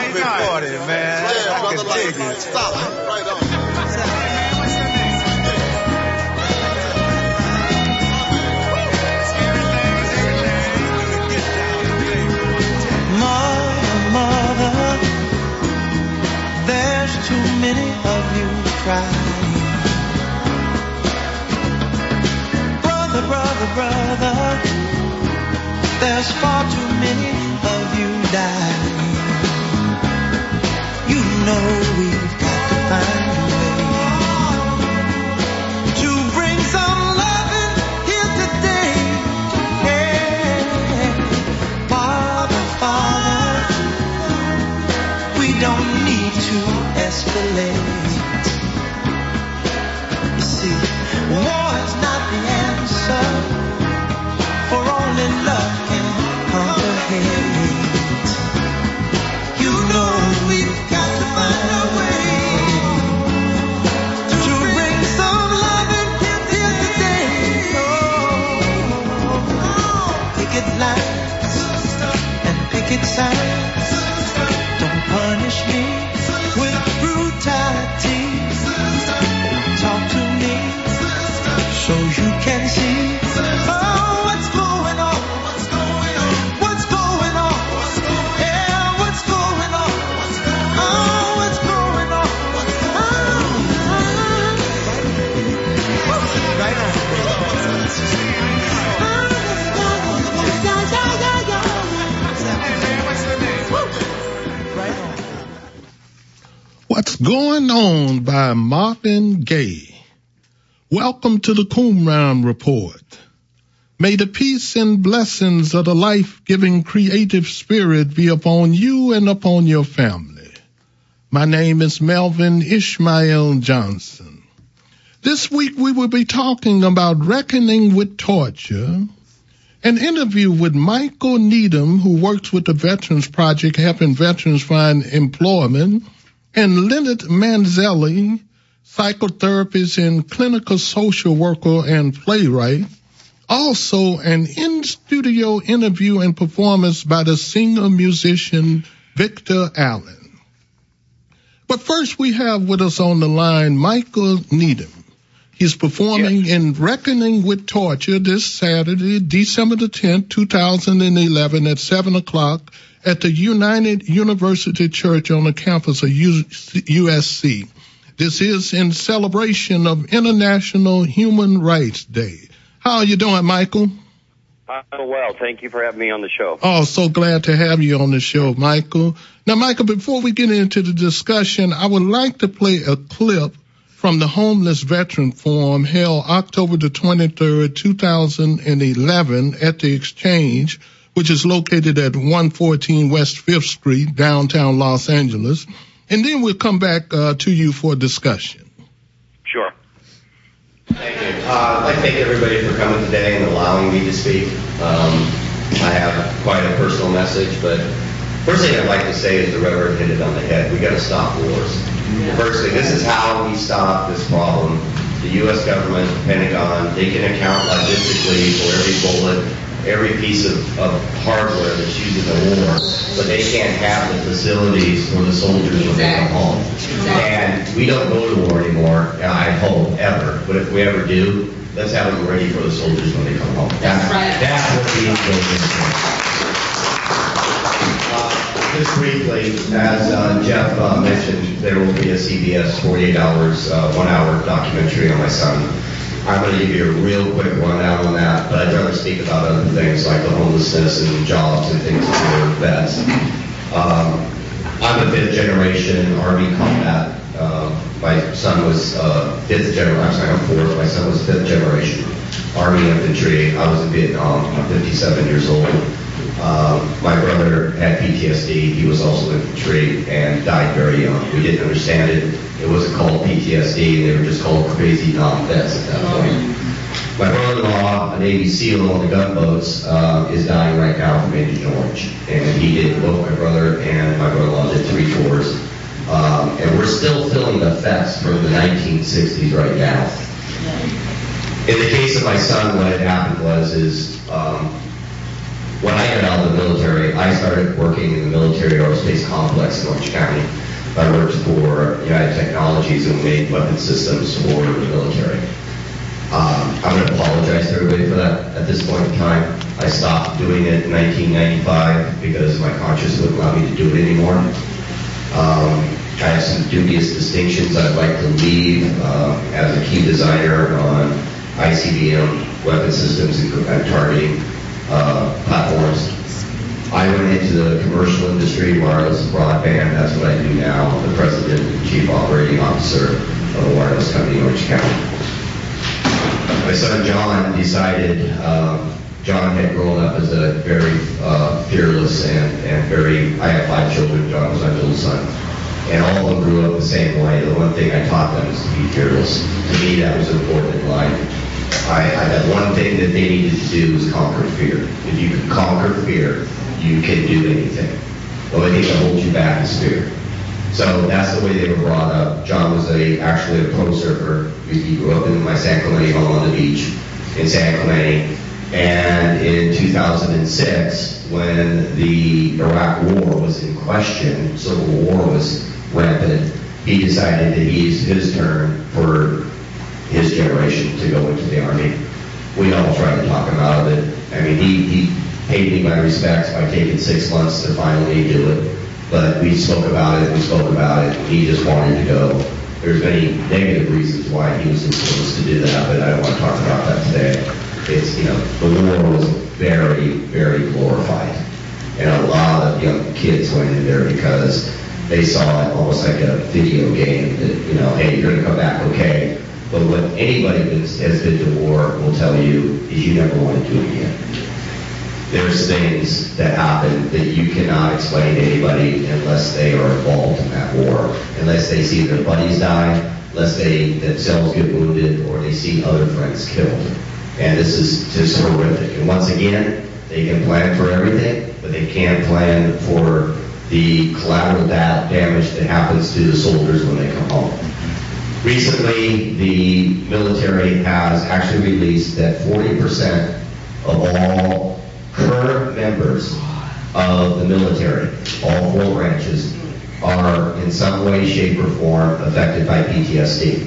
recorded, man. Yeah, I brother, can like, dig it. stop. Right on. Mother, there's too many of you crying. Brother, there's far too many of you dying. You know we've got to find a way to bring some loving here today. Yeah. Father, we don't need to escalate. You see, war is not the answer, for only love can conquer hate. You know we've got to find a way to bring some love here today. Oh, picket lines and picket signs don't punish me with brutality. Talk to me so you can see. Oh, what's going on? What's going on? Yeah, what's going on? Oh, what's going on? Right on. What's Going On by Marvin Gaye. Welcome to the Qumran Report. May the peace and blessings of the life-giving creative spirit be upon you and upon your family. My name is Melvin Ishmael Johnson. This week we will be talking about reckoning with torture, an interview with Michael Needham, who works with the Veterans Project helping veterans find employment, and Leonard Manzelli, psychotherapist and clinical social worker and playwright. Also, an in-studio interview and performance by the singer-musician Victor Allen. But first, we have with us on the line Michael Needham. He's performing in Reckoning with Torture this Saturday, December the 10th, 2011 at 7 o'clock at the United University Church on the campus of USC. This is in celebration of International Human Rights Day. How are you doing, Michael? I'm well. Thank you for having me on the show. Oh, so glad to have you on the show, Michael. Now, Michael, before we get into the discussion, I would like to play a clip from the Homeless Veteran Forum held October the 23rd, 2011 at the Exchange, which is located at 114 West 5th Street, downtown Los Angeles. And then we'll come back to you for a discussion. Sure. Thank you. I'd like to thank everybody for coming today and allowing me to speak. I have quite a personal message, but first thing I'd like to say is the Reverend hit it on the head. We got to stop wars. Firstly, this is how we stop this problem. The U.S. government, the Pentagon, they can account logistically for every bullet, every piece of hardware that's used in the war, but they can't have the facilities for the soldiers when they come home. And we don't go to war anymore, I hope, ever. But if we ever do, let's have them ready for the soldiers when they come home. That's what we need. Just briefly, as Jeff mentioned, there will be a CBS 48 hours, 1 hour documentary on my son. I'm going to give you a real quick rundown on that, but I'd rather speak about other things like the homelessness and jobs and things for vets. I'm a fifth generation Army combat. My son was fifth generation. I'm fourth. My son was fifth generation Army infantry. I was in Vietnam. I'm 57 years old. My brother had PTSD. He was also infantry and died very young. We didn't understand it. It wasn't called PTSD. They were just called crazy non-vets at that point. My brother-in-law, a Navy SEAL on the gunboats, is dying right now from Agent Orange. And he did both my brother and my brother-in-law did 3 tours. And we're still feeling the effects from the 1960s right now. In the case of my son, what had happened was when I got out of the military, I started working in the military aerospace complex in Orange County. I worked for United Technologies and made weapon systems for the military. I'm going to apologize to everybody for that at this point in time. I stopped doing it in 1995 because my conscience wouldn't allow me to do it anymore. I have some dubious distinctions I'd like to leave as a key designer on ICBM weapon systems and targeting platforms. I went into the commercial industry, wireless broadband. That's what I do now. I'm the president and chief operating officer of a wireless company in Orange County. My son John decided, John had grown up as a very fearless and very, I have 5 children, John was my middle son, and all of them grew up the same way. The one thing I taught them is to be fearless. To me, that was important in life. I had one thing that they needed to do was conquer fear. If you can conquer fear, you can do anything. The only thing that holds you back is fear. So that's the way they were brought up. John was actually a pro surfer. He grew up in my San Clemente home on the beach in San Clemente. And in 2006, when the Iraq War was in question, Civil War was rampant, he decided that it's his turn for his generation to go into the Army. We all tried to talk him out of it. I mean, he paid me my respects by taking 6 months to finally do it. But we spoke about it, he just wanted to go. There's many negative reasons why he was influenced to do that, but I don't want to talk about that today. It's, the war was very, very glorified. And a lot of young kids went in there because they saw it almost like a video game that, hey, you're going to come back okay. But what anybody that has been to war will tell you is you never want to do it again. There's things that happen that you cannot explain to anybody unless they are involved in that war, unless they see their buddies die, unless they themselves get wounded, or they see other friends killed. And this is just horrific. And once again, they can plan for everything, but they can't plan for the collateral damage that happens to the soldiers when they come home. Recently, the military has actually released that 40% of all current members of the military, all 4 branches, are in some way, shape, or form affected by PTSD.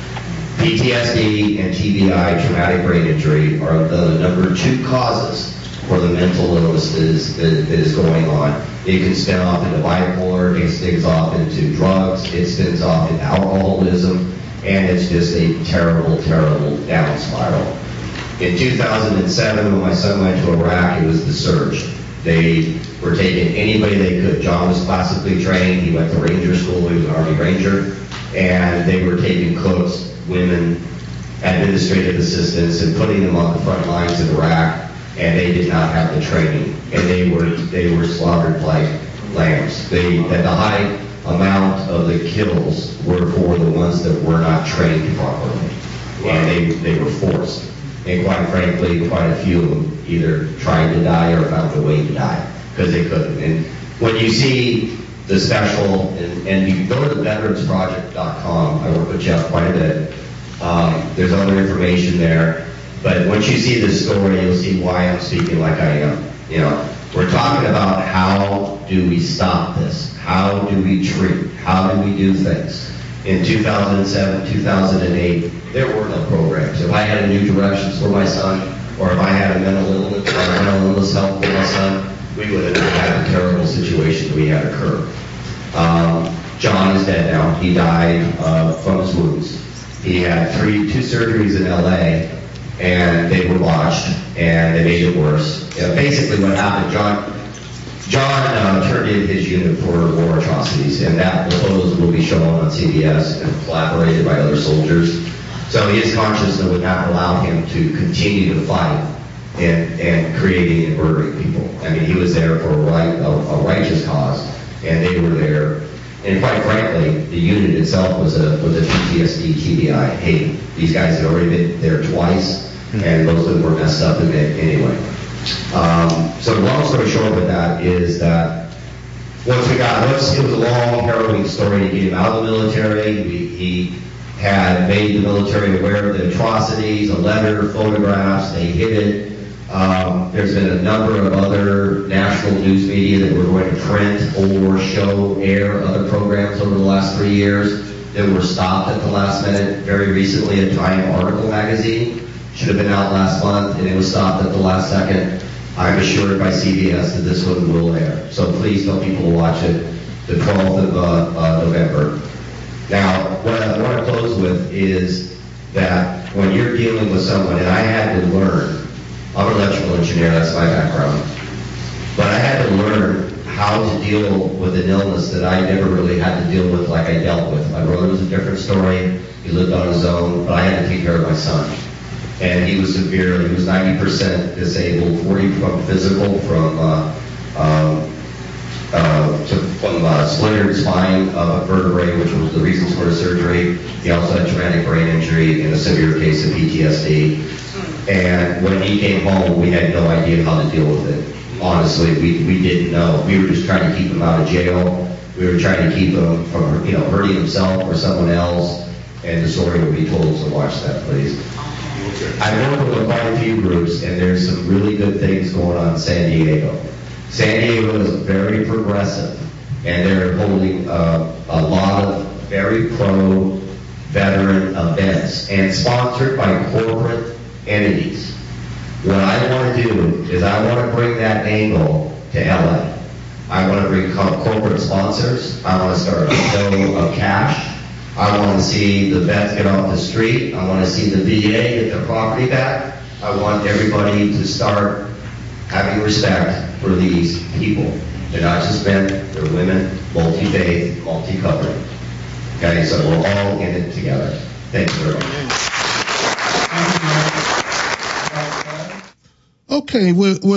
PTSD and TBI, traumatic brain injury, are the number 2 causes for the mental illnesses that is going on. It can spin off into bipolar, it spins off into drugs, it spins off into alcoholism, and it's just a terrible, terrible down spiral. In 2007, when my son went to Iraq, it was the surge. They were taking anybody they could. John was classically trained. He went to Ranger School. He was an Army Ranger. And they were taking cooks, women, administrative assistants, and putting them on the front lines in Iraq. And they did not have the training. And they were slaughtered like lambs. The high amount of the kills were for the ones that were not trained properly. And they were forced. And quite frankly, quite a few of them either tried to die or found a way to die because they couldn't. And when you see the special, and you go to the veteransproject.com, I work with Jeff quite a bit. There's other information there. But once you see this story, you'll see why I'm speaking like I am. We're talking about how do we stop this? How do we treat? How do we do things? In 2007, 2008, there were no programs. If I had a new directions for my son, or if I had a mental illness help for my son, we would have had a terrible situation we had occur. John is dead now. He died from his wounds. He had 2 surgeries in LA, and they were botched, and they made it worse. Basically what happened, John turned in his unit for war atrocities, and that proposal will be shown on CBS and collaborated by other soldiers. So his consciousness would not allow him to continue to fight and creating and murdering people. I mean, he was there for a righteous cause, and they were there. And quite frankly, the unit itself was a PTSD, TBI. Hey, these guys had already been there twice, and most of them were messed up in it anyway. So the long story short with that is that it was a long, harrowing story to get him out of the military. He had made the military aware of the atrocities, a letter, photographs, they hid it. There's been a number of other national national news media that were going to print or show, air other programs over the last 3 years that were stopped at the last minute. Very recently, a Time article magazine should have been out last month, and it was stopped at the last second. I'm assured by CBS that this one will air. So please tell people to watch it the 12th of November. Now, what I want to close with is that when you're dealing with someone, and I had to learn, I'm an electrical engineer, that's my background, but I had to learn how to deal with an illness that I never really had to deal with like I dealt with. My brother was a different story. He lived on his own, but I had to take care of my son. And he was severely, he was 90% disabled, 40 from physical, from splintered spine vertebrae, which was the reasons for the surgery. He also had traumatic brain injury and a severe case of PTSD. And when he came home, we had no idea how to deal with it. Honestly, we didn't know. We were just trying to keep him out of jail. We were trying to keep him from, hurting himself or someone else. And the story will be told, so watch that, please. I work with quite a few groups, and there's some really good things going on in San Diego. San Diego is very progressive, and they're holding a lot of very pro-veteran events, and sponsored by corporate entities. What I want to do is I want to bring that angle to LA. I want to bring corporate sponsors. I want to start a flow of cash. I want to see the vets get off the street. I want to see the VA get their property back. I want everybody to start having respect for these people. They're not just men, they're women, multi-faith, multi-covering. Okay, so we're all in it together. Thank you very much. Okay,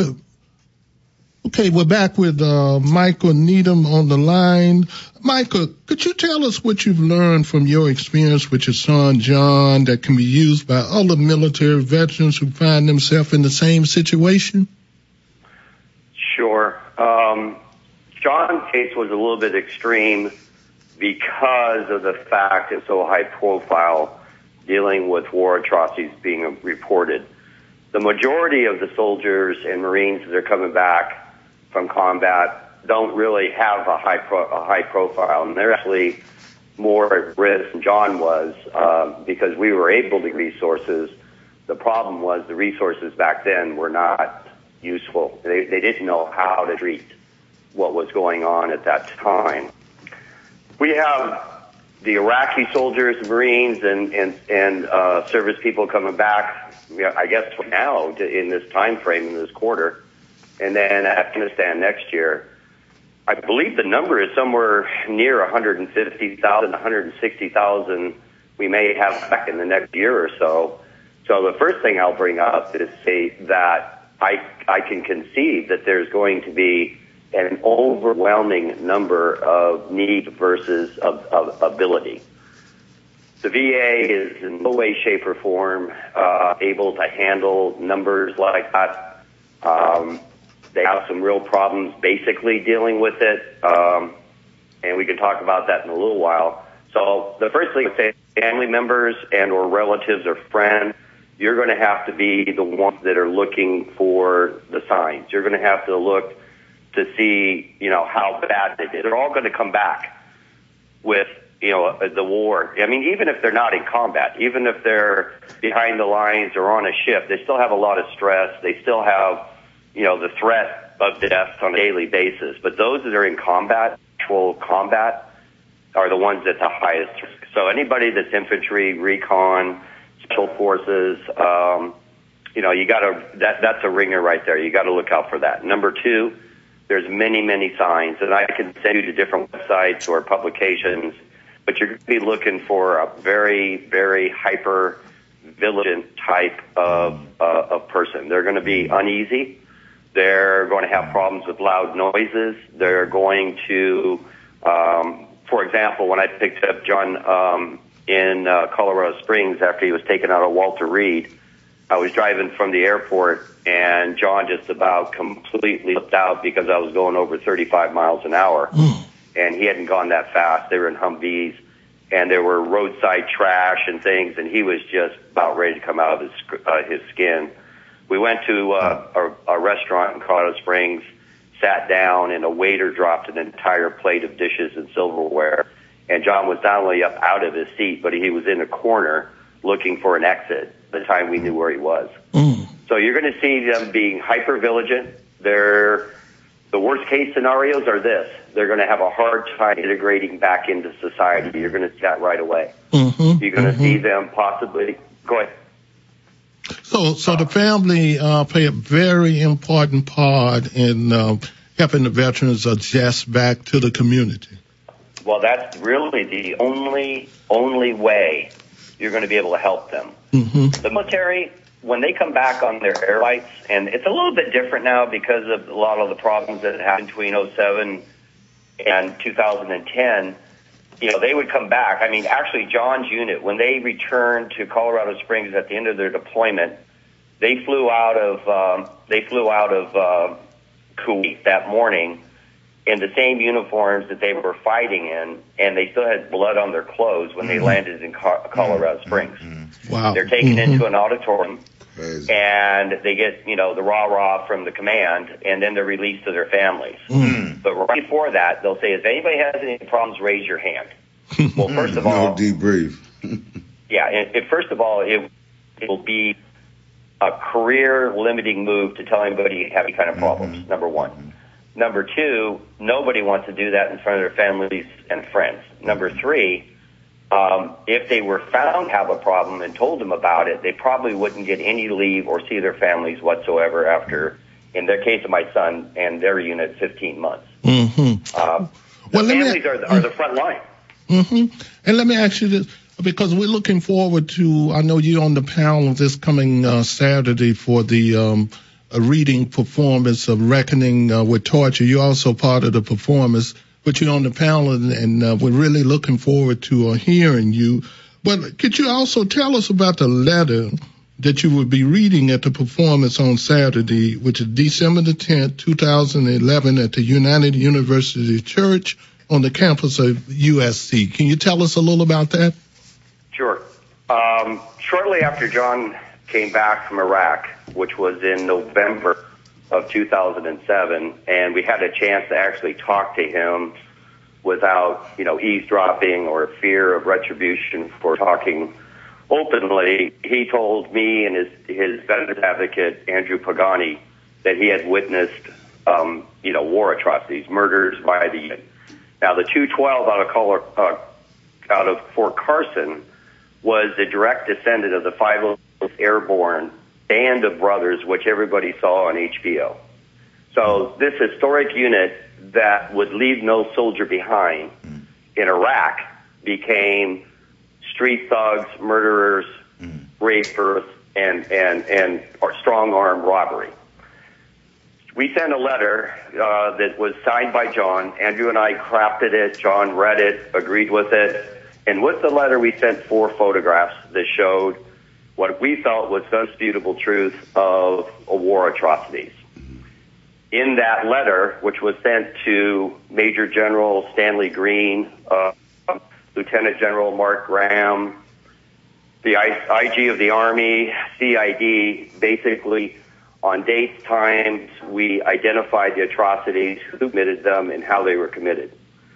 we're back with Michael Needham on the line. Michael, could you tell us what you've learned from your experience with your son, John, that can be used by other military veterans who find themselves in the same situation? Sure. John's case was a little bit extreme because of the fact it's so high profile, dealing with war atrocities being reported. The majority of the soldiers and Marines that are coming back from combat don't really have a high profile, and they're actually more at risk than John was because we were able to get resources. The problem was the resources back then were not useful. They didn't know how to treat what was going on at that time. We have the Iraqi soldiers, Marines, and service people coming back, I guess now in this time frame, in this quarter, and then Afghanistan next year. I believe the number is somewhere near 150,000, 160,000 we may have back in the next year or so. So the first thing I'll bring up is say that I can conceive that there's going to be an overwhelming number of need versus of ability. The VA is in no way, shape, or form able to handle numbers like that. They have some real problems basically dealing with it, and we can talk about that in a little while. So the first thing I say, family members and or relatives or friends, you're going to have to be the ones that are looking for the signs. You're going to have to look to see, how bad it is. They're all going to come back with, the war. I mean, even if they're not in combat, even if they're behind the lines or on a ship, they still have a lot of stress. They still have, the threat of death on a daily basis. But those that are in combat, actual combat, are the ones at the highest risk. So anybody that's infantry, recon, special forces, that's a ringer right there. You got to look out for that. Number two, there's many, many signs, and I can send you to different websites or publications, but you're going to be looking for a very, very hyper vigilant type of person. They're going to be uneasy. They're going to have problems with loud noises. They're going to, for example, when I picked up John in Colorado Springs after he was taken out of Walter Reed, I was driving from the airport, and John just about completely flipped out because I was going over 35 miles an hour. And he hadn't gone that fast. They were in Humvees, and there were roadside trash and things, and he was just about ready to come out of his skin. We went to a restaurant in Colorado Springs, sat down and a waiter dropped an entire plate of dishes and silverware. And John was not only up out of his seat, but he was in a corner looking for an exit by the time we knew where he was. So you're going to see them being hyper vigilant. The worst case scenarios are this. They're going to have a hard time integrating back into society. You're going to see that right away. You're going to see them possibly. Go ahead. So the family play a very important part in helping the veterans adjust back to the community. Well, that's really the only way you're going to be able to help them. The military, when they come back on their air flights, and it's a little bit different now because of a lot of the problems that happened between 2007 and 2010, they would come back. I mean, actually, John's unit, when they returned to Colorado Springs at the end of their deployment, they flew out of Kuwait that morning in the same uniforms that they were fighting in, and they still had blood on their clothes when they landed in Colorado Springs. Wow. They're taken into an auditorium, and they get, the rah-rah from the command, and then they're released to their families. But right before that, they'll say, if anybody has any problems, raise your hand. Well, first of all, debrief. First of all, it will be a career-limiting move to tell anybody you have any kind of problems, number one. Number two, nobody wants to do that in front of their families and friends. Number three, if they were found to have a problem and told them about it, they probably wouldn't get any leave or see their families whatsoever after, in the case of my son and their unit, 15 months. Families are the front line. And let me ask you this, because we're looking forward to, I know you're on the panel this coming Saturday for the a reading performance of Reckoning with Torture. You're also part of the performance, but you're on the panel, and we're really looking forward to hearing you. But could you also tell us about the letter that you will be reading at the performance on Saturday, which is December the 10th, 2011, at the United University Church on the campus of USC. Can you tell us a little about that? Sure. Shortly after John came back from Iraq, which was in November of 2007, and we had a chance to actually talk to him without, eavesdropping or fear of retribution for talking openly. He told me and his veterans advocate, Andrew Pagani, that he had witnessed, war atrocities, murders by the unit. Now, the 212 out of Fort Carson was the direct descendant of the 508th Airborne Band of Brothers, which everybody saw on HBO. So this historic unit that would leave no soldier behind in Iraq became street thugs, murderers, rapers, and strong arm robbery. We sent a letter that was signed by John. Andrew and I crafted it. John read it, agreed with it. And with the letter, we sent 4 photographs that showed what we felt was the undisputable truth of war atrocities. In that letter, which was sent to Major General Stanley Green, Lieutenant General Mark Graham, the IG of the Army, CID, basically on dates, times, we identified the atrocities, who committed them, and how they were committed.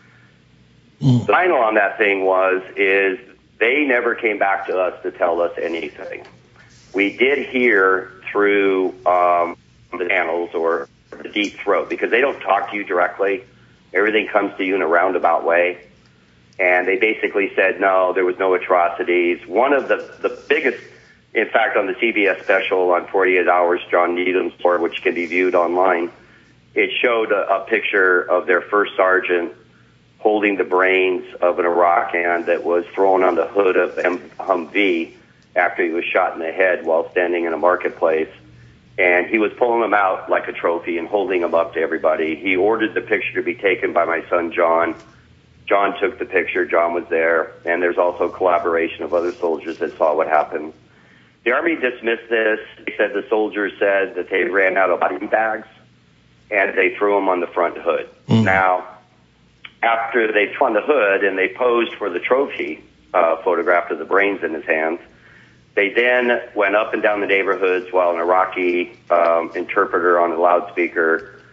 The final on that thing is they never came back to us to tell us anything. We did hear through the channels or the deep throat, because they don't talk to you directly. Everything comes to you in a roundabout way. And they basically said, no, there was no atrocities. One of the biggest, in fact, on the CBS special on 48 Hours, John Needham's story, which can be viewed online, it showed a picture of their first sergeant holding the brains of an Iraqan that was thrown on the hood of Humvee after he was shot in the head while standing in a marketplace. And he was pulling them out like a trophy and holding them up to everybody. He ordered the picture to be taken by my son, John. John took the picture. John was there. And there's also collaboration of other soldiers that saw what happened. The Army dismissed this. They said the soldiers said that they ran out of body bags and they threw them on the front hood. Now, after they threw on the hood and they posed for the trophy photograph of the brains in his hands, they then went up and down the neighborhoods while an Iraqi interpreter on a loudspeaker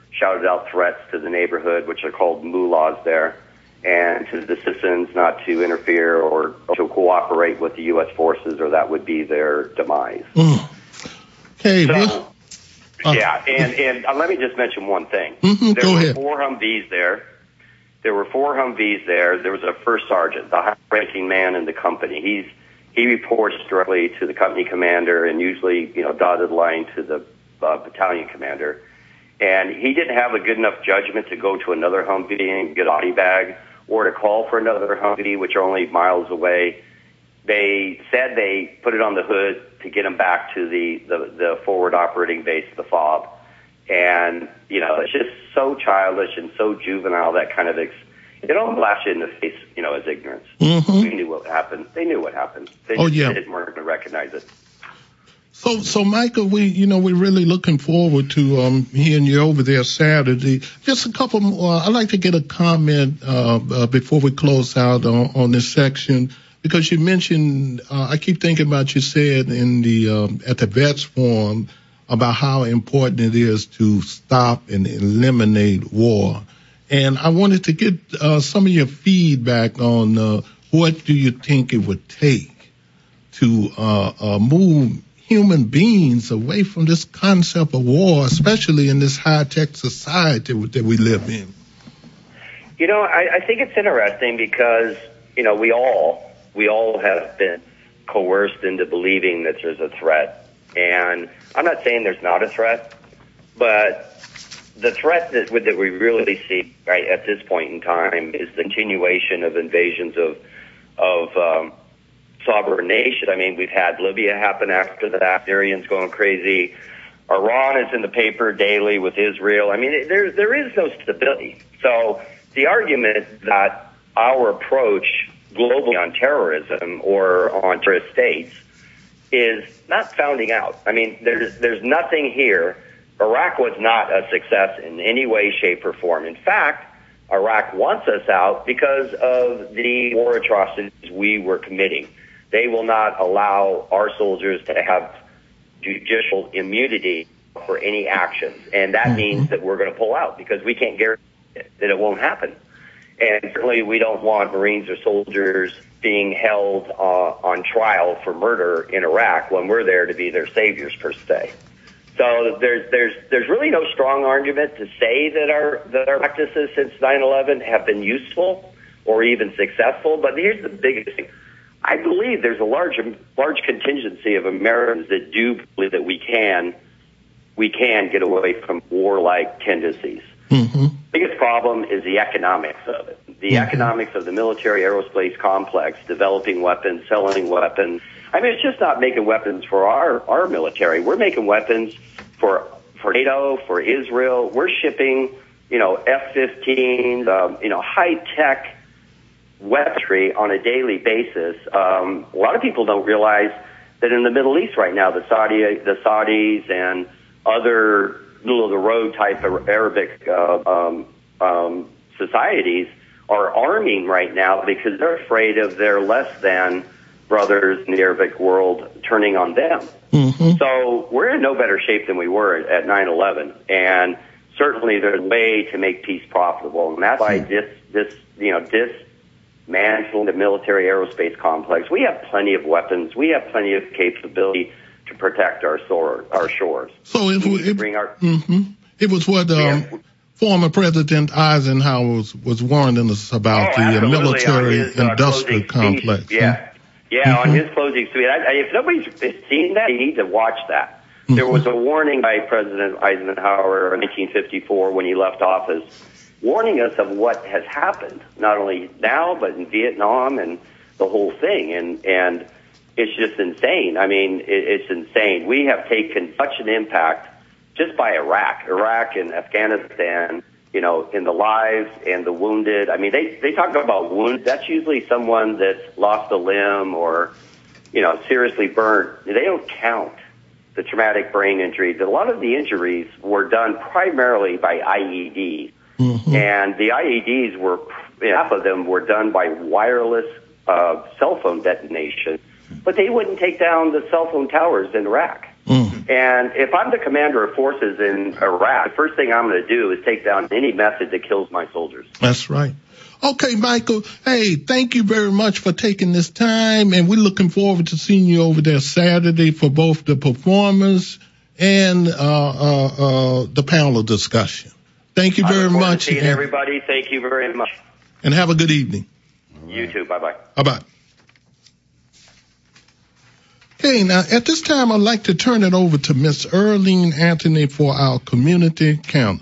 shouted out threats to the neighborhood, which are called mullahs there, and to the citizens not to interfere or to cooperate with the U.S. forces, or that would be their demise. Okay. So, and let me just mention one thing. Go ahead. 4 Humvees there. There were 4 Humvees there. There was a first sergeant, the high-ranking man in the company. He reports directly to the company commander, and usually, dotted line to the battalion commander. And he didn't have a good enough judgment to go to another Humvee and get a body bag, or to call for another Humvee, which are only miles away. They said they put it on the hood to get him back to the forward operating base, the FOB. And, it's just so childish and so juvenile, that kind of it all flashed in the face, as ignorance. We knew what happened. They knew what happened. They didn't want to recognize it. So Michael, we're really looking forward to hearing you over there Saturday. Just a couple more. I'd like to get a comment before we close out on this section, because you mentioned, I keep thinking about you said in the at the Vets Forum about how important it is to stop and eliminate war. And I wanted to get some of your feedback on what do you think it would take to move human beings away from this concept of war, especially in this high-tech society that we live in. I think it's interesting because, we all have been coerced into believing that there's a threat. And I'm not saying there's not a threat, but the threat that we really see right at this point in time is the continuation of invasions of sovereign nation. I mean, we've had Libya happen after that. Syrians going crazy. Iran is in the paper daily with Israel. I mean, there is no stability. So the argument that our approach globally on terrorism or on terrorist states is not founding out. I mean, there's nothing here. Iraq was not a success in any way, shape, or form. In fact, Iraq wants us out because of the war atrocities we were committing. They will not allow our soldiers to have judicial immunity for any actions. And that means that we're going to pull out because we can't guarantee that it won't happen. And certainly we don't want Marines or soldiers being held on trial for murder in Iraq when we're there to be their saviors, per se. So there's really no strong argument to say that our practices since 9/11 have been useful or even successful. But here's the biggest thing. I believe there's a large contingency of Americans that do believe that we can get away from warlike tendencies. The biggest problem is the economics of it. The economics of the military aerospace complex, developing weapons, selling weapons. I mean, it's just not making weapons for our military. We're making weapons for NATO, for Israel. We're shipping, F-15s, high-tech weaponry on a daily basis. A lot of people don't realize that in the Middle East right now, the Saudis and other middle-of-the-road type of Arabic societies are arming right now because they're afraid of their less-than brothers in the Arabic world turning on them. So we're in no better shape than we were at 9/11, and certainly there's a way to make peace profitable, and that's why dismantling the military aerospace complex. We have plenty of weapons. We have plenty of capability to protect our shores. So it was what former President Eisenhower was warning us about, the military-industrial complex. On his closing speech. If nobody's seen that, you need to watch that. There was a warning by President Eisenhower in 1954 when he left office, warning us of what has happened, not only now, but in Vietnam and the whole thing. And it's just insane. I mean, it's insane. We have taken such an impact just by Iraq and Afghanistan, in the lives and the wounded. I mean, they talk about wounds. That's usually someone that's lost a limb or, seriously burnt. They don't count the traumatic brain injuries. A lot of the injuries were done primarily by IEDs. And the IEDs half of them were done by wireless cell phone detonation. But they wouldn't take down the cell phone towers in Iraq. And if I'm the commander of forces in Iraq, the first thing I'm going to do is take down any method that kills my soldiers. That's right. Okay, Michael. Hey, thank you very much for taking this time, and we're looking forward to seeing you over there Saturday for both the performance and the panel discussion. Tthank you very much. Seeing everybody. Thank you very much. And have a good evening. You too. Bye-bye. Bye-bye. Okay, now at this time, I'd like to turn it over to Miss Earlene Anthony for our community calendar.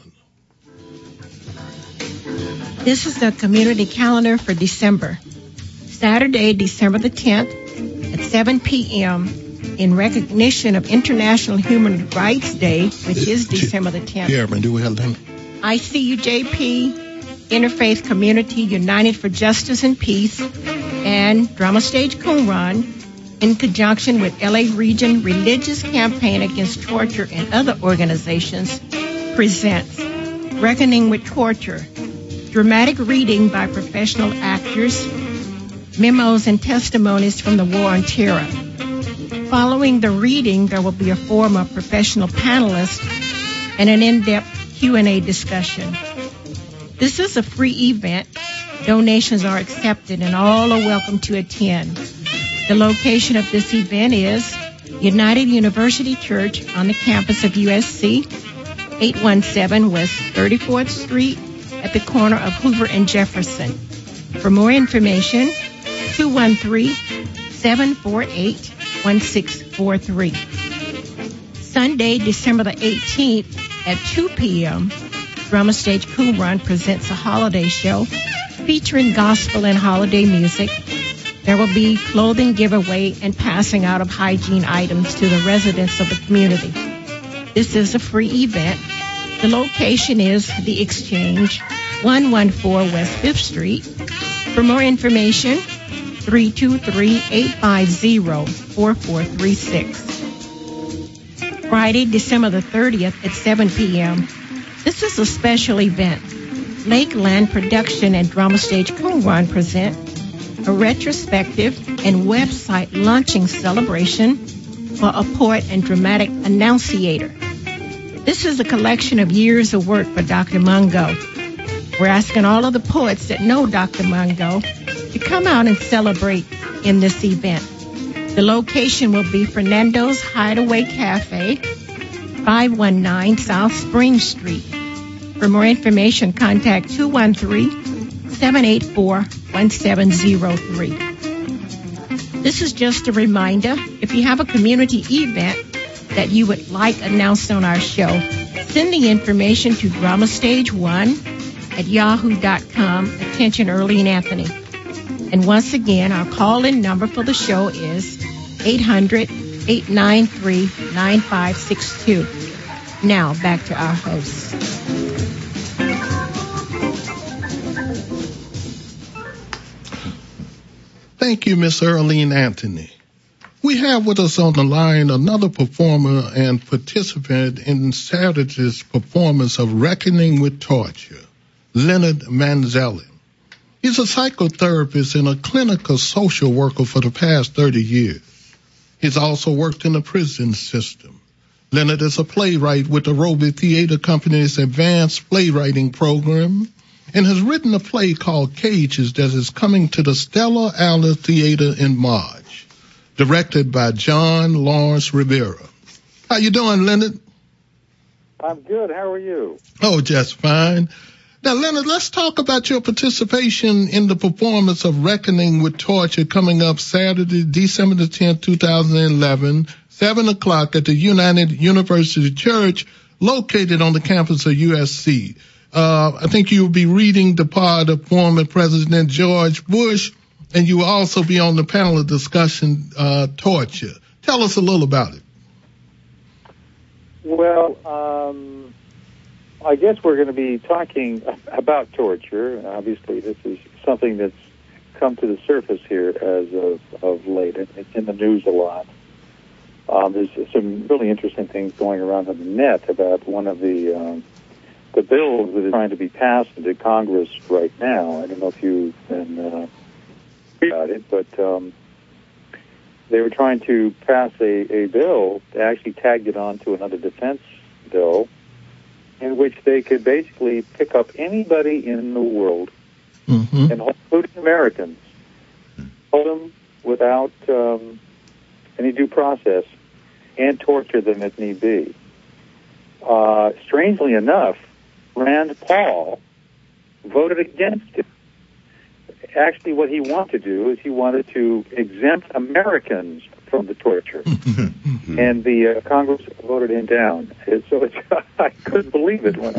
This is the community calendar for December. Saturday, December the 10th at 7 p.m. in recognition of International Human Rights Day, which is December the 10th. Chairman, do we have them? ICUJP, Interfaith Community United for Justice and Peace, and Drama Stage Qumran, in conjunction with LA Region Religious Campaign Against Torture and other organizations, presents Reckoning with Torture, dramatic reading by professional actors, memos and testimonies from the War on Terror. Following the reading, there will be a forum of professional panelists and an in-depth Q&A discussion. This is a free event. Donations are accepted and all are welcome to attend. The location of this event is United University Church on the campus of USC, 817 West 34th Street at the corner of Hoover and Jefferson. For more information, 213-748-1643. Sunday, December the 18th at 2 p.m., Drama Stage Qumran presents a holiday show featuring gospel and holiday music. There will be clothing giveaway and passing out of hygiene items to the residents of the community. This is a free event. The location is The Exchange, 114 West 5th Street. For more information, 323-850-4436. Friday, December the 30th at 7 p.m. This is a special event. Lakeland Production and Drama Stage Qumran present a retrospective and website launching celebration for a poet and dramatic annunciator. This is a collection of years of work for Dr. Mungo. We're asking all of the poets that know Dr. Mungo to come out and celebrate in this event. The location will be Fernando's Hideaway Cafe, 519 South Spring Street. For more information, contact 213-784-1703. This is just a reminder, if you have a community event that you would like announced on our show, send the information to dramastage1@yahoo.com. Attention, Earlene Anthony. And once again, our call-in number for the show is 800-893-9562. Now, back to our hosts. Thank you, Miss Earlene Anthony. We have with us on the line another performer and participant in Saturday's performance of Reckoning with Torture, Leonard Manzelli. He's a psychotherapist and a clinical social worker for the past 30 years. He's also worked in the prison system. Leonard is a playwright with the Roby Theater Company's advanced playwriting program and has written a play called Cages that is coming to the Stella Adler Theater in March, directed by John Lawrence Rivera. How you doing, Leonard? I'm good. How are you? Oh, just fine. Now, Leonard, let's talk about your participation in the performance of Reckoning with Torture coming up Saturday, December the 10th, 2011, 7 o'clock at the United University Church located on the campus of USC. I think you'll be reading the part of former President George Bush, and you will also be on the panel of discussion, Torture. Tell us a little about it. Well, I guess we're going to be talking about torture. Obviously, this is something that's come to the surface here as of late. It's in the news a lot. There's some really interesting things going around on the net about one of the bills that is trying to be passed into Congress right now. I don't know if you've been about it, but they were trying to pass a bill. They actually tagged it on to another defense bill in which they could basically pick up anybody in the world Mm-hmm. and including Americans, hold them without any due process and torture them if need be. Strangely enough, Rand Paul voted against it. Actually, what he wanted to do is he wanted to exempt Americans from the torture, and the Congress voted him down. And so I couldn't believe it when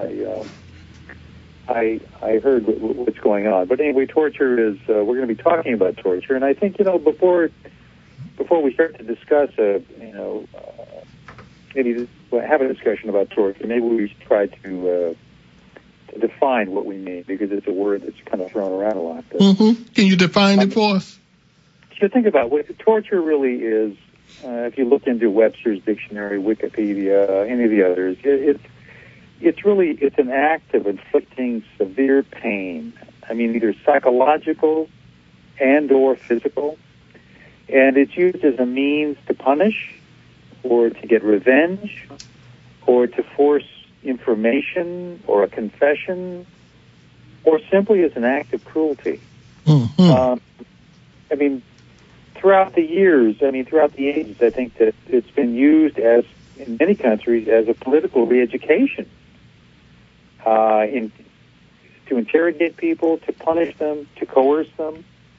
I heard what's going on. But anyway, torture is we're going to be talking about torture, and I think before we start to discuss maybe have a discussion about torture, maybe we should try to define what we mean, because it's a word that's kind of thrown around a lot. Mm-hmm. Can you define it for us? You think about what torture really is. If you look into Webster's dictionary, Wikipedia, any of the others, it's an act of inflicting severe pain. I mean, either psychological and or physical, and it's used as a means to punish, or to get revenge, or to force information or a confession, or simply as an act of cruelty. Mm-hmm. I mean, throughout the ages, I think that it's been used in many countries as a political re-education, to interrogate people, to punish them, to coerce them.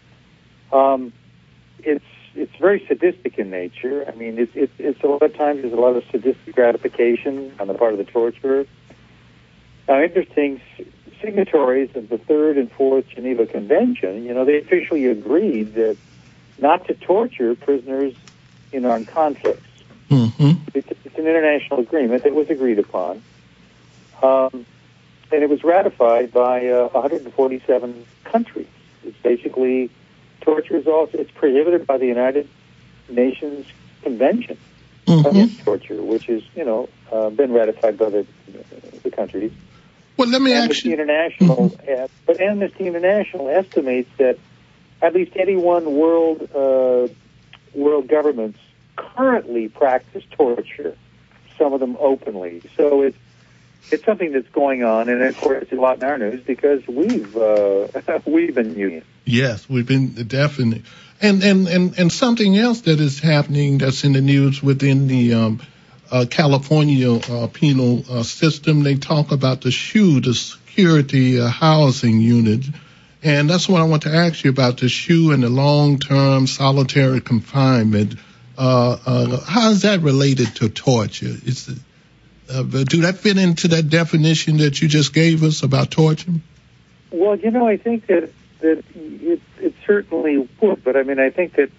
It's very sadistic in nature. I mean, it's a lot of times there's a lot of sadistic gratification on the part of the torturer. Now, interesting, signatories of the Third and Fourth Geneva Convention, they officially agreed that not to torture prisoners in armed conflicts. Mm-hmm. It's an international agreement that was agreed upon, and it was ratified by 147 countries. It's basically torture is also prohibited by the United Nations Convention against torture, which has been ratified by the countries. Well, let me ask you. But Amnesty International estimates that at least 81 world governments currently practice torture, some of them openly. So it's something that's going on, and of course it's a lot in our news because we've been using it. Yes, we've been definitely, and something else that is happening that's in the news within the California penal system. They talk about the SHU, the Security Housing Unit, and that's what I want to ask you about, the SHU and the long-term solitary confinement. How is that related to torture? Do that fit into that definition that you just gave us about torture? Well, I think that it certainly would, but I mean, I think that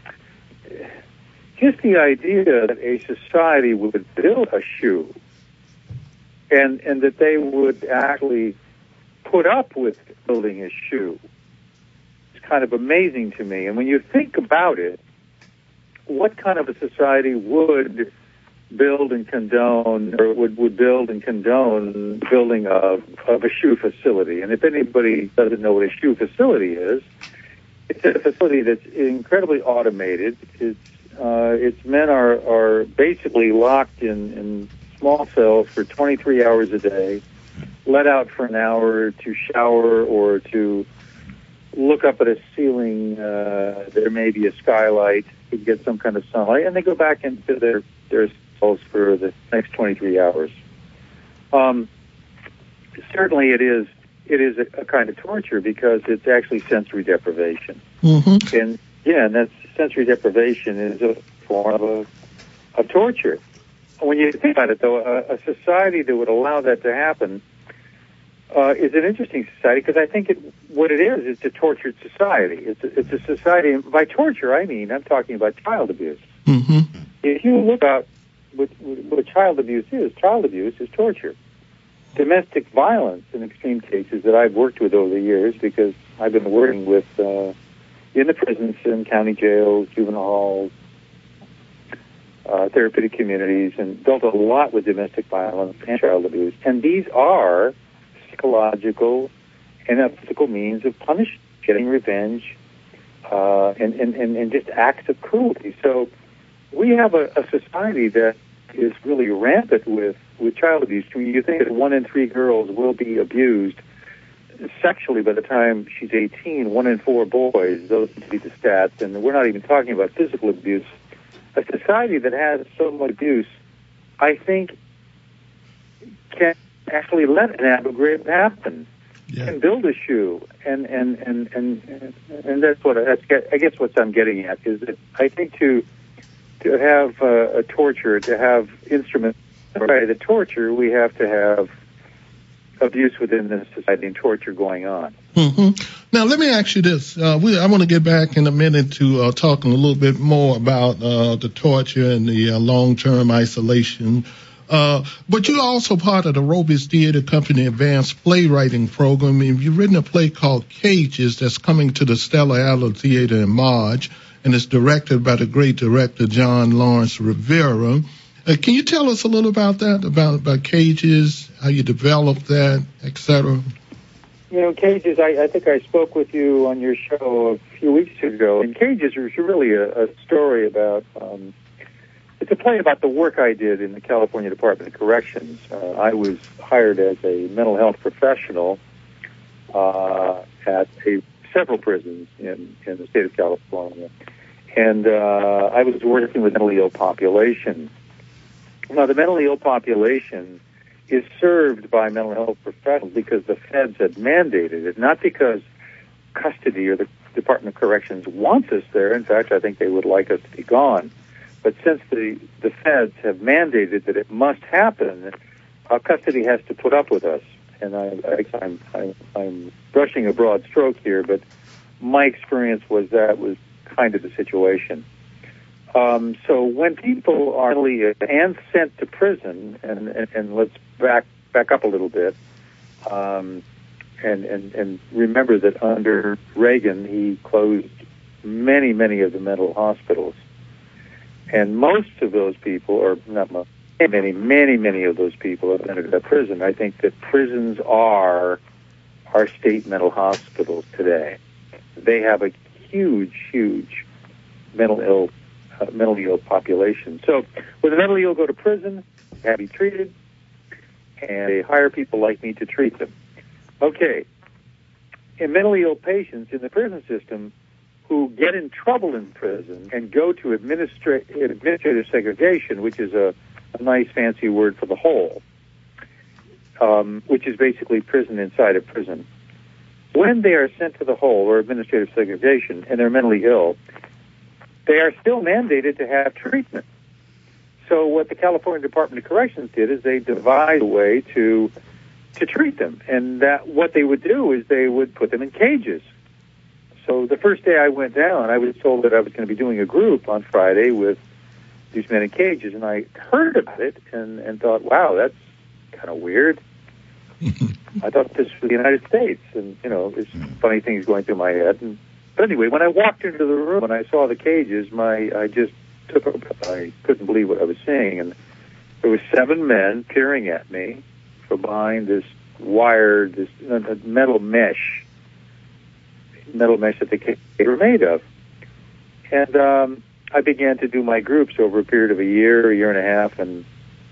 just the idea that a society would build a SHU and that they would actually put up with building a SHU is kind of amazing to me. And when you think about it, what kind of a society would build and condone, or would build and condone building of a SHU facility? And if anybody doesn't know what a SHU facility is, it's a facility that's incredibly automated. Its men are basically locked in small cells for 23 hours a day, let out for an hour to shower or to look up at a ceiling. There may be a skylight to get some kind of sunlight, and they go back into their cells for the next 23 hours. Certainly it is a kind of torture because it's actually sensory deprivation. Mm-hmm. And that's sensory deprivation is a form of torture. When you think about it, though, a society that would allow that to happen is an interesting society, because I think what it is, it's a tortured society. It's a society, and by torture I'm talking about child abuse. Mm-hmm. If you look at what child abuse is torture. Domestic violence in extreme cases that I've worked with over the years, because I've been working with in the prisons and county jails, juvenile halls, therapeutic communities, and dealt a lot with domestic violence and child abuse. And these are psychological and physical means of punishment, getting revenge, and just acts of cruelty. So we have a society that is really rampant with child abuse. I mean, you think that 1 in 3 girls will be abused sexually by the time she's 18. 1 in 4 boys, those would be the stats, and we're not even talking about physical abuse. A society that has so much abuse, I think, can actually let an aggregate happen. Yeah. And build a shoe, and that's what I guess what I'm getting at is that I think to have a torture, to have instruments by the torture, we have to have abuse within the society and torture going on. Mm-hmm. Now, let me ask you this. I want to get back in a minute to talking a little bit more about the torture and the long-term isolation. But you're also part of the Robis Theater Company Advanced Playwriting Program. You've written a play called Cages that's coming to the Stella Adler Theater in March, and it's directed by the great director John Lawrence Rivera. Can you tell us a little about that, about Cages, how you developed that, etc.? You know, Cages, I think I spoke with you on your show a few weeks ago, and Cages is really a story about... It's a play about the work I did in the California Department of Corrections. I was hired as a mental health professional at several prisons in the state of California. And I was working with mentally ill population. Now, the mentally ill population is served by mental health professionals because the feds had mandated it, not because custody or the Department of Corrections wants us there. In fact, I think they would like us to be gone. But since the feds have mandated that it must happen, custody has to put up with us. And I'm brushing a broad stroke here, but my experience was that was kind of the situation. So when people are and sent to prison, and let's back up a little bit, and remember that under Reagan he closed many of the mental hospitals. And most of those people, or not most, many of those people have entered a prison. I think that prisons are our state mental hospitals today. They have a huge mentally ill population. So when the mentally ill go to prison, they have to be treated, and they hire people like me to treat them. Okay, and mentally ill patients in the prison system who get in trouble in prison and go to administrative segregation, which is a nice fancy word for the hole, which is basically prison inside a prison. When they are sent to the hole or administrative segregation and they're mentally ill, they are still mandated to have treatment. So what the California Department of Corrections did is they devised a way to treat them. And that what they would do is they would put them in cages. So the first day I went down, I was told that I was going to be doing a group on Friday with these men in cages, and I heard about it and thought, wow, that's kind of weird. I thought this was the United States, and, you know, there's funny things going through my head. But anyway, when I walked into the room and I saw the cages, I couldn't believe what I was seeing. And there were 7 men peering at me from behind this wire, this metal mesh that the cages were made of. And I began to do my groups over a period of a year and a half, and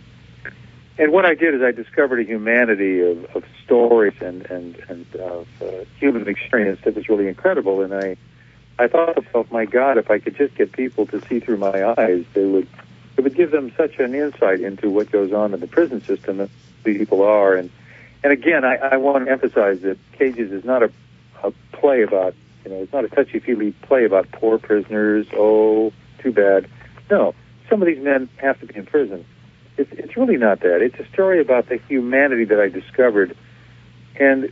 what I did is I discovered a humanity of stories and of human experience that was really incredible. And I thought to myself, my God, if I could just get people to see through my eyes, it would give them such an insight into what goes on in the prison system and who people are. And again, I want to emphasize that Cages is not a play about, it's not a touchy-feely play about poor prisoners. Oh, too bad. No, some of these men have to be in prison. It's really not that. It's a story about the humanity that I discovered, and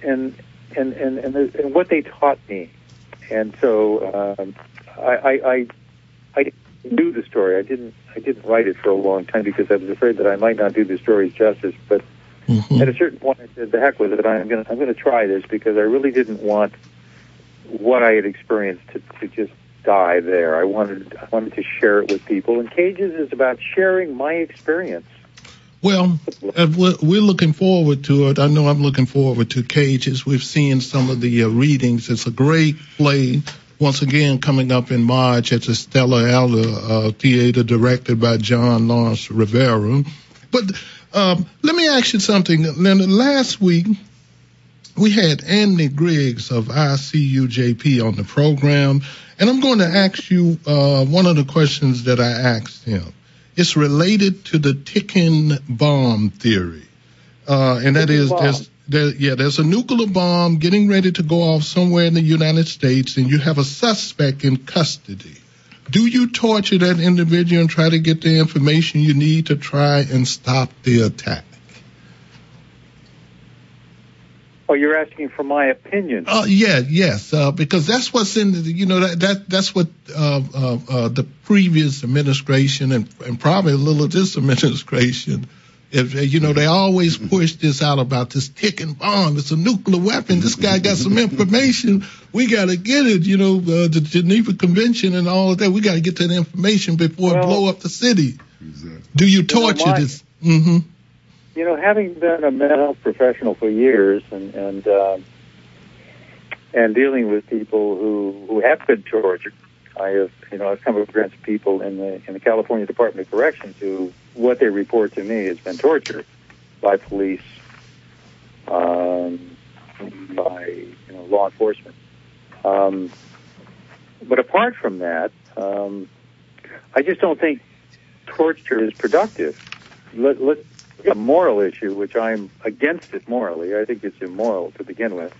what they taught me. And so I knew the story. I didn't write it for a long time because I was afraid that I might not do the story justice. But at a certain point, I said, "The heck with it! I'm going to try this," because I really didn't want what I had experienced to just die there. I wanted to share it with people. And Cages is about sharing my experience. Well, we're looking forward to it. I know I'm looking forward to Cages. We've seen some of the readings. It's a great play. once again coming up in March at the Stella Adler Theater, directed by John Lawrence Rivera. But let me ask you something, Leonard. Last week, we had Andy Griggs of ICUJP on the program, and I'm going to ask you one of the questions that I asked him. It's related to the ticking bomb theory, and that is there's a nuclear bomb getting ready to go off somewhere in the United States, and you have a suspect in custody. Do you torture that individual and try to get the information you need to try and stop the attack? Oh, you're asking for my opinion? Yes, because that's what's in the, that's what the previous administration and probably a little of this administration, they always push this out about this ticking bomb. It's a nuclear weapon. This guy got some information. We got to get it. The Geneva Convention and all of that. We got to get that information before it blow up the city. Exactly. Do you torture this? Mm-hmm. Having been a mental health professional for years and dealing with people who have been tortured, I've come across people in the California Department of Corrections who what they report to me has been torture by police, by law enforcement. But apart from that, I just don't think torture is productive. Let's a moral issue, which I'm against it morally. I think it's immoral to begin with.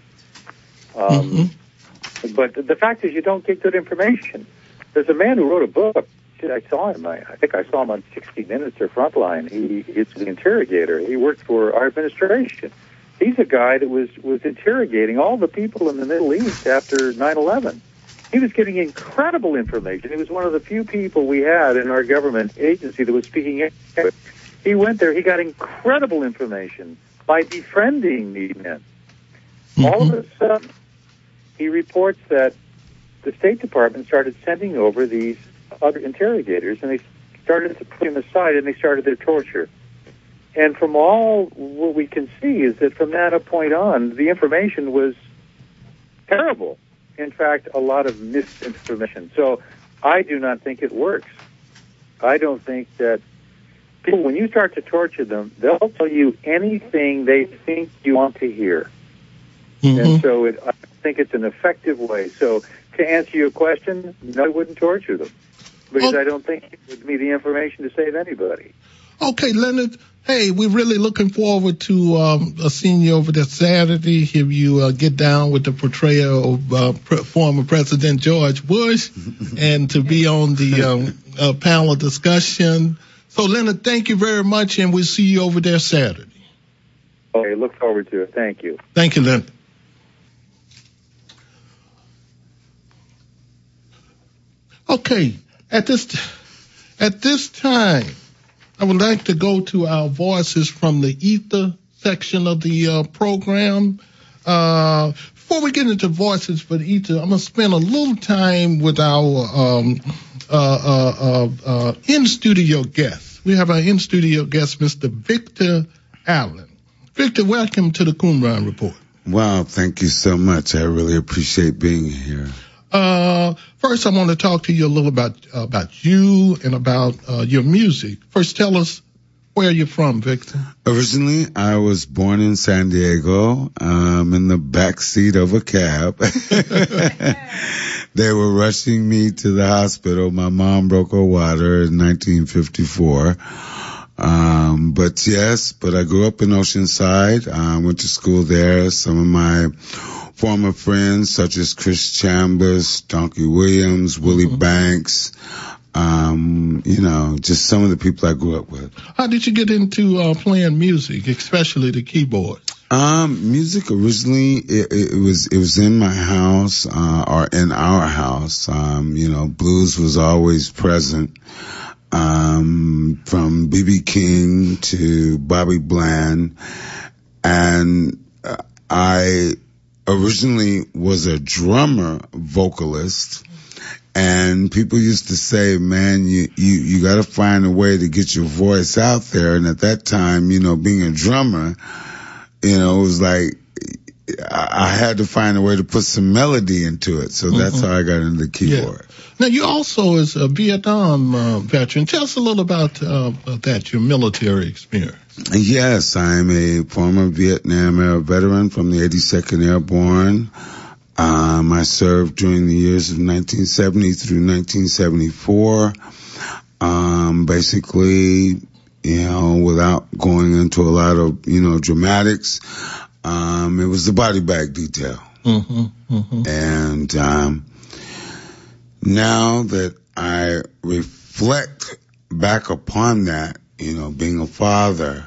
But the fact is you don't get good information. There's a man who wrote a book. I saw him. I think I saw him on 60 Minutes or Frontline. It's the interrogator. He worked for our administration. He's a guy that was interrogating all the people in the Middle East after 9/11. He was getting incredible information. He was one of the few people we had in our government agency that was speaking English. He went there. He got incredible information by befriending these men. All of a sudden, he reports that the State Department started sending over these other interrogators, and they started to put them aside, and they started their torture. And from all what we can see is that from that point on, the information was terrible. In fact, a lot of misinformation. So I do not think it works. I don't think that people, when you start to torture them, they'll tell you anything they think you want to hear. And so I think it's an effective way. So to answer your question, no, I wouldn't torture them because I don't think it would be the information to save anybody. Okay, Leonard. Hey, we're really looking forward to seeing you over there Saturday. If you get down with the portrayal of former President George Bush and to be on the panel discussion. So, Leonard, thank you very much, and we'll see you over there Saturday. Okay, look forward to it. Thank you. Thank you, Leonard. Okay, at this time, I would like to go to our voices from the ether section of the program. Before we get into voices for the ether, I'm going to spend a little time with our in-studio guest. We have our in-studio guest, Mr. Victor Allen. Victor, welcome to the Qumran Report. Wow, thank you so much. I really appreciate being here. First, I want to talk to you a little about you and about your music. First, tell us where you're from, Victor. Originally, I was born in San Diego, in the back seat of a cab. They were rushing me to the hospital. My mom broke her water in 1954. But I grew up in Oceanside. I went to school there. Some of my former friends, such as Chris Chambers, Donkey Williams, Willie Banks, just some of the people I grew up with. How did you get into playing music, especially the keyboard? Music originally, it was in my house, or in our house. Blues was always present. From B.B. King to Bobby Bland. And I originally was a drummer vocalist. And people used to say, man, you got to find a way to get your voice out there. And at that time, being a drummer, it was like, I had to find a way to put some melody into it. So that's how I got into the keyboard. Yeah. Now, you also is a Vietnam veteran. Tell us a little about that, your military experience. Yes, I'm a former Vietnam era veteran from the 82nd Airborne. I served during the years of 1970 through 1974. Basically, without going into a lot of, dramatics, it was the body bag detail. And now that I reflect back upon that, being a father,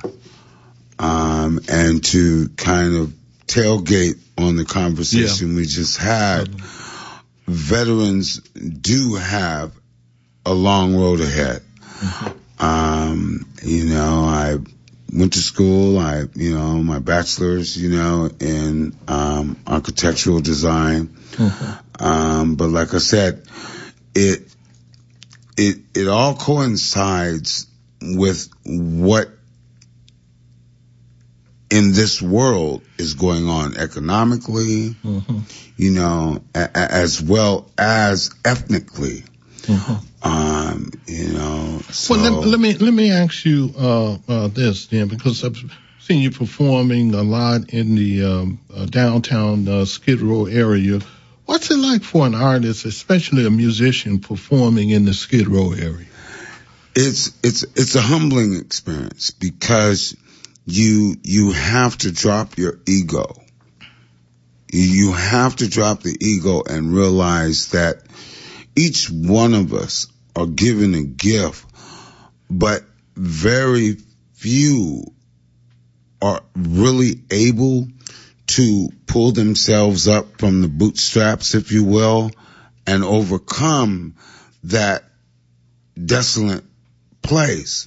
and to kind of tailgate on the conversation we just had, veterans do have a long road ahead. I went to school, my bachelor's, in architectural design. But like I said, it all coincides with what in this world is going on economically, as well as ethnically. So. Well, let me ask you this then, because I've seen you performing a lot in the downtown Skid Row area. What's it like for an artist, especially a musician, performing in the Skid Row area? It's a humbling experience because you have to drop your ego. You have to drop the ego and realize that each one of us are given a gift, but very few are really able to pull themselves up from the bootstraps, if you will, and overcome that desolate place,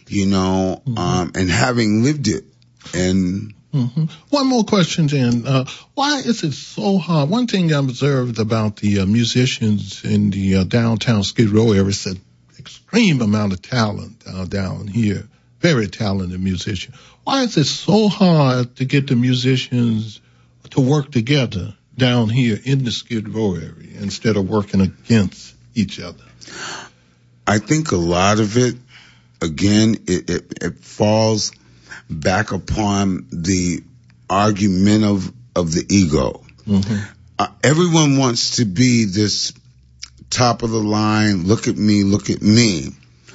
and having lived it. And one more question, then. Why is it so hard? One thing I observed about the musicians in the downtown Skid Row area is an extreme amount of talent down here. Very talented musician. Why is it so hard to get the musicians to work together down here in the Skid Row area instead of working against each other? I think a lot of it, again, it falls back upon the argument of the ego. Everyone wants to be this top of the line, look at me.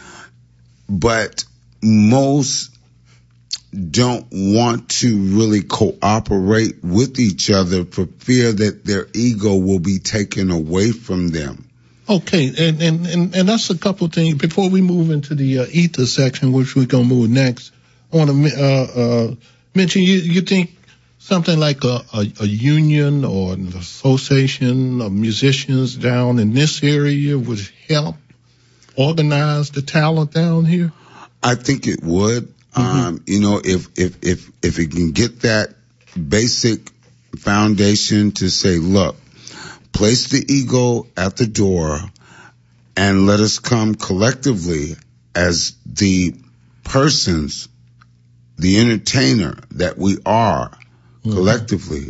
But most don't want to really cooperate with each other for fear that their ego will be taken away from them. Okay, and that's a couple of things. Before we move into the ether section, which we're going to move next, I want to mention, you think something like a union or an association of musicians down in this area would help organize the talent down here? I think it would. If it can get that basic foundation to say, look, place the ego at the door and let us come collectively as the persons, the entertainer that we are collectively.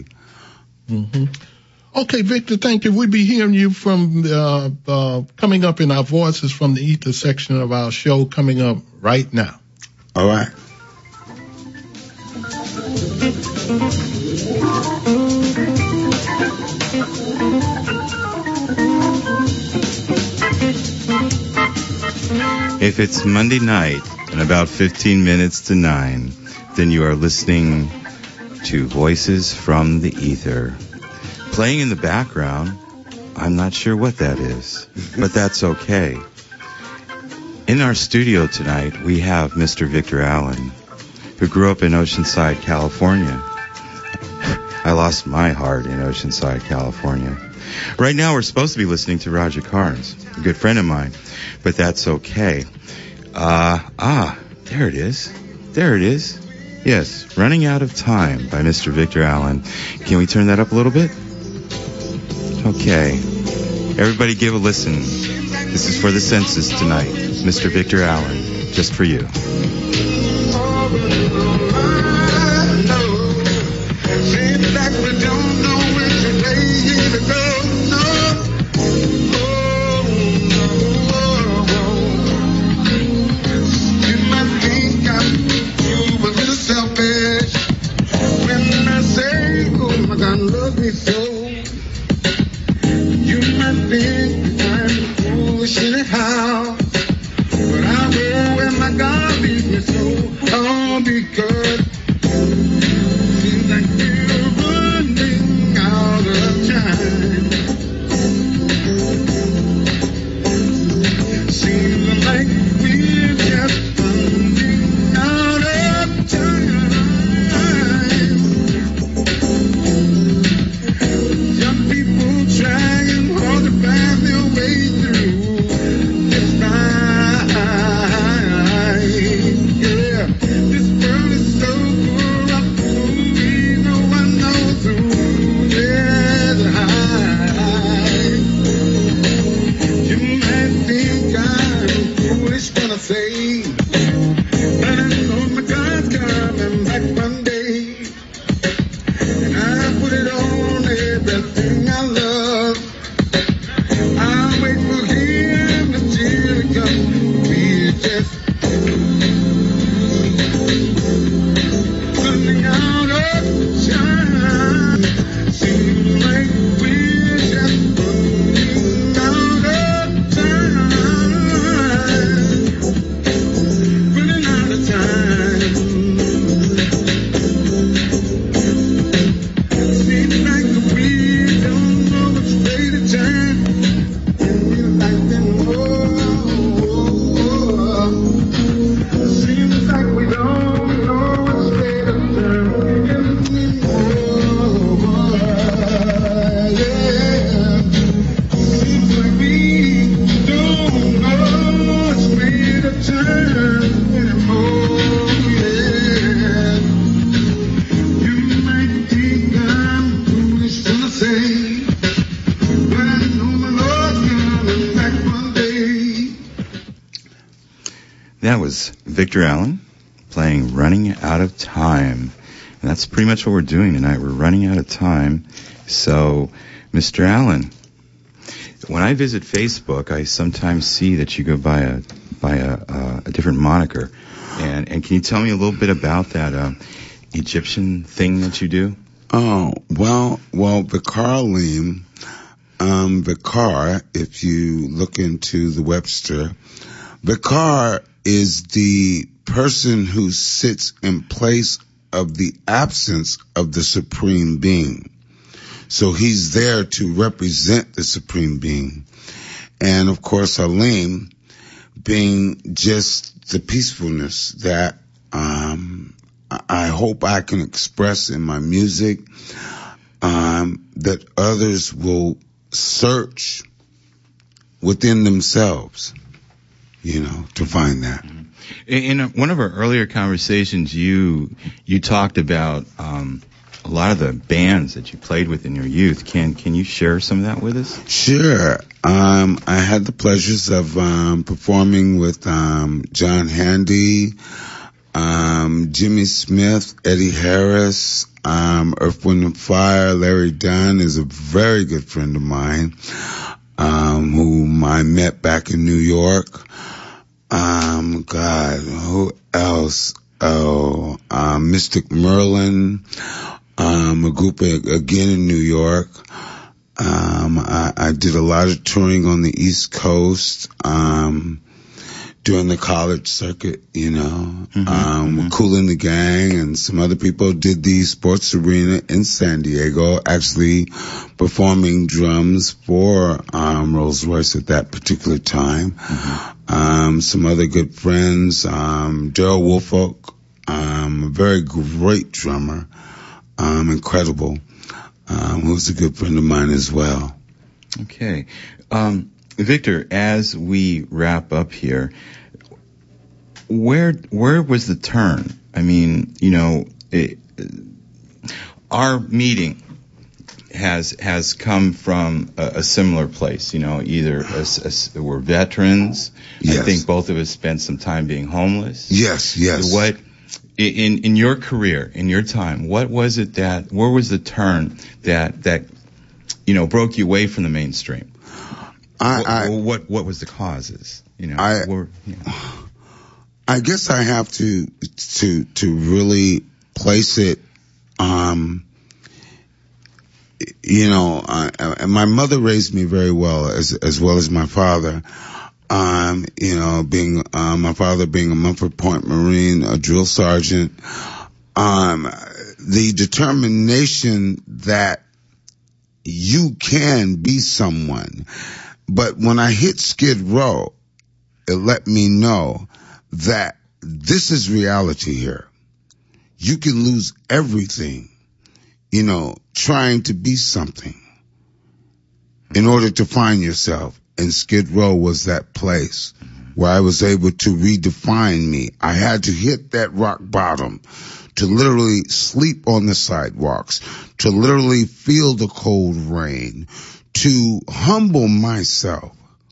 Okay, Victor, thank you. We'll be hearing you from coming up in our Voices from the Ether section of our show coming up right now. All right. If it's Monday night and about 15 minutes to 9, then you are listening to Voices from the Ether. Playing in the background, I'm not sure what that is, but that's okay. In our studio tonight, we have Mr. Victor Allen, who grew up in Oceanside, California. I lost my heart in Oceanside, California. Right now, we're supposed to be listening to Roger Carnes, a good friend of mine, but that's okay. There it is. There it is. Yes, Running Out of Time by Mr. Victor Allen. Can we turn that up a little bit? Okay. Everybody give a listen. This is for the census tonight. Mr. Victor Allen, just for you. Seems like we're love me so. You might think I'm foolish anyhow, but I'll go where my God leads me so. Oh, because seems like we're running out of time. Seems like we're just running out of time. Young people trying hard to find their way through this night. Yeah, this world is so corrupt, we no one knows who is high. You might think I'm foolish when I say that I know my God's coming back one day, and I put it on everything I love. I'll wait for him until he comes. We're just running out of time. Seems like we're just running out of time. Running out of time. Seems like we don't know which way to turn. And we like them more. Seems like we don't know which way to turn anymore. Yeah. Seems like we don't know which way to turn anymore. Yeah. You might think I'm foolish when I say, but I know my Lord's coming back one day. That was Victor Allen playing Running Out of Time. And that's pretty much what we're doing tonight. We're running out of time. So, Mr. Allen, when I visit Facebook, I sometimes see that you go by a different moniker. And can you tell me a little bit about that Egyptian thing that you do? Oh, well, Vicar Aleem, Vicar, if you look into the Webster, Vicar is the person who sits in place of the absence of the Supreme Being. So he's there to represent the Supreme Being. And of course, Aleem being just the peacefulness that I hope I can express in my music, that others will search within themselves, to find that. In one of our earlier conversations, you talked about a lot of the bands that you played with in your youth. Can you share some of that with us? Sure. I had the pleasures of performing with John Handy, Jimmy Smith, Eddie Harris, Earth, Wind and Fire. Larry Dunn is a very good friend of mine, whom I met back in New York. God, who else? Mystic Merlin, a group again in New York. I did a lot of touring on the East Coast, during the college circuit, with Kool and the Gang and some other people. Did the sports arena in San Diego, actually performing drums for Rolls Royce at that particular time. Some other good friends, Daryl Woolfolk, a very great drummer, incredible, who's a good friend of mine as well. Okay. Victor, as we wrap up here, where was the turn? I mean, our meeting has come from a similar place, either we're veterans. Yes. I think both of us spent some time being homeless. Yes. What, in your career, in your time, where was the turn that broke you away from the mainstream? What was the causes? I guess I have to really place it. and my mother raised me very well, as well as my father. Being my father being a Mumford Point Marine, a drill sergeant. The determination that you can be someone. But when I hit Skid Row, it let me know that this is reality here. You can lose everything, trying to be something in order to find yourself. And Skid Row was that place where I was able to redefine me. I had to hit that rock bottom to literally sleep on the sidewalks, to literally feel the cold rain, to humble myself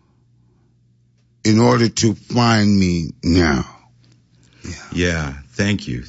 in order to find me now. Yeah, thank you.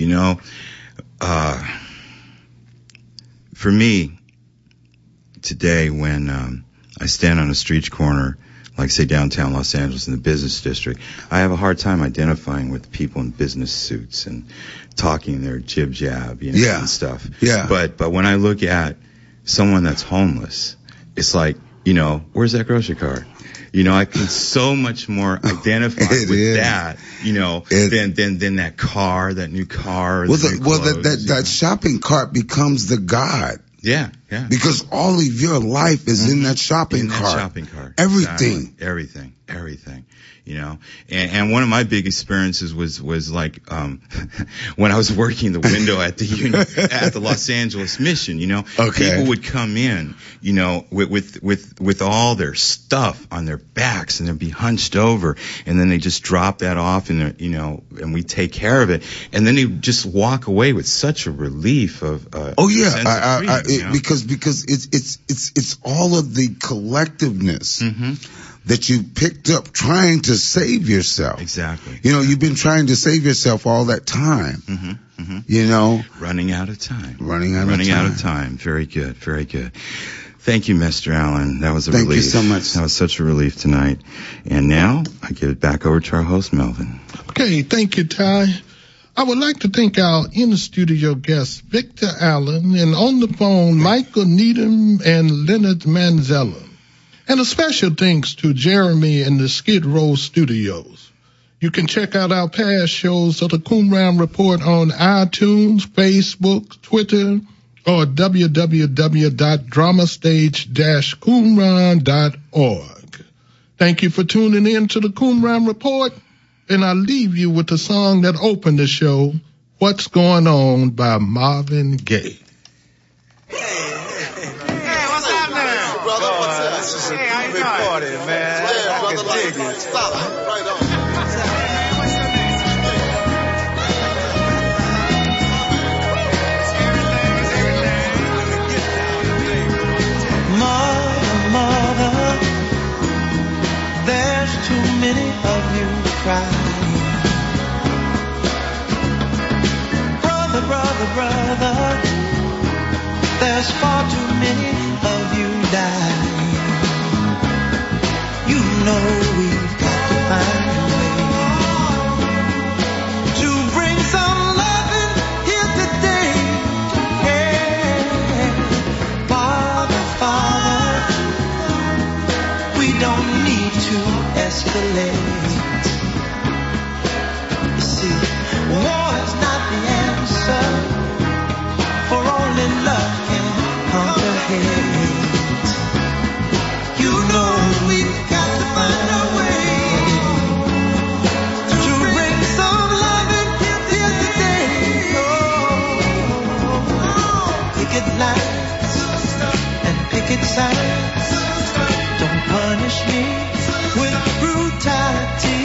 For me, today when I stand on a street corner, like say downtown Los Angeles in the business district, I have a hard time identifying with people in business suits and talking their jib jab, and stuff. Yeah. But when I look at someone that's homeless, it's like, where's that grocery cart? I can so much more identify with that, than that car, that new car. That shopping cart becomes the God. Yeah. Because all of your life is in that shopping cart. Everything. Exactly. Everything. And one of my big experiences was like, when I was working the window at the Los Angeles Mission, Okay. People would come in, with all their stuff on their backs and they'd be hunched over and then they just drop that off and and we take care of it. And then they just walk away with such a relief of, sense of freedom, because it's all of the collectiveness. Mm-hmm. That you picked up trying to save yourself. Exactly. You've been trying to save yourself all that time. Mm-hmm. Mm-hmm. Running out of time. Running out of time. Very good. Thank you, Mr. Allen. That was a relief. Thank you so much. That was such a relief tonight. And now I give it back over to our host, Melvin. Okay, thank you, Ty. I would like to thank our in-studio guests, Victor Allen, and on the phone, Michael Needham and Leonard Manzella. And a special thanks to Jeremy in the Skid Row studios. You can check out our past shows of the Qumran Report on iTunes, Facebook, Twitter, or www.dramastage-qumran.org. Thank you for tuning in to the Qumran Report, and I leave you with the song that opened the show, What's Going On by Marvin Gaye. Hey, how you doing? Party, man. Yeah, brother, like, stop. Right on. Mother, there's too many of you crying. Brother, there's far too many of you dying. You know we've got to find a way to bring some loving here today. Yeah. Father, we don't need to escalate. You see, war is not the answer, for only love can conquer hate. You know we've got to find a way to bring some loving here today. Picket lines and picket signs. Don't punish me with brutality.